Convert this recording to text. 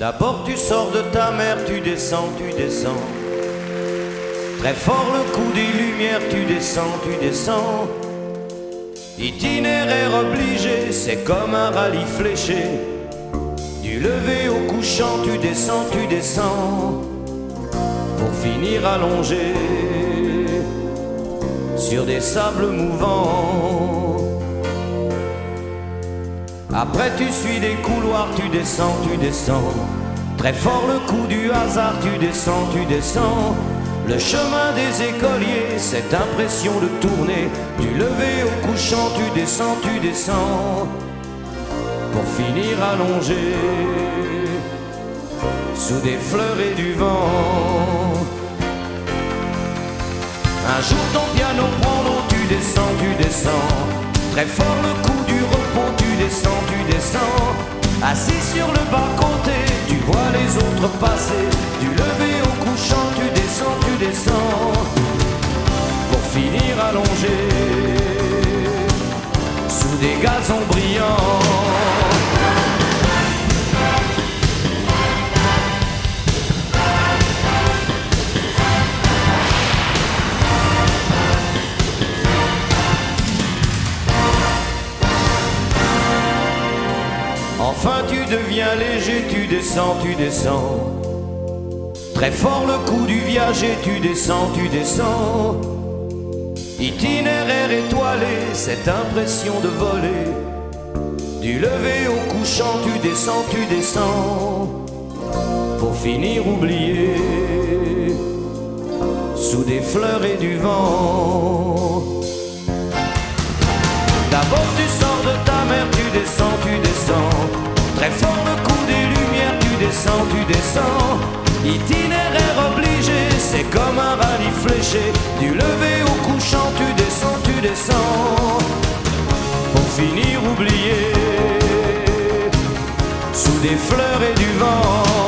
D'abord tu sors de ta mer, tu descends, tu descends. Très fort le coup des lumières, tu descends, tu descends. Itinéraire obligé, c'est comme un rallye fléché. Du lever au couchant, tu descends, tu descends. Pour finir allongé sur des sables mouvants. Après tu suis des couloirs, tu descends, tu descends. Très fort le coup du hasard, tu descends, tu descends. Le chemin des écoliers, cette impression de tourner. Du lever au couchant, tu descends, tu descends. Pour finir allongé sous des fleurs et du vent. Un jour ton piano prend l'eau, tu descends, tu descends. Très fort le coup du repos, tu descends, tu descends. Assis sur le bas-côté, tu vois les autres passer. Du lever au couchant, tu descends, tu descends. Pour finir allongé sous des gazons brillants. Enfin tu deviens léger, tu descends, tu descends. Très fort le coup du viager, tu descends, tu descends. Itinéraire étoilé, cette impression de voler. Du lever au couchant, tu descends, tu descends. Pour finir oublié sous des fleurs et du vent. D'abord tu sors de ta mer, tu descends, tu descends. Très fort le coup des lumières, tu descends, tu descends. Itinéraire obligé, c'est comme un rallye fléché. Du lever au couchant, tu descends, tu descends. Pour finir oublié sous des fleurs et du vent.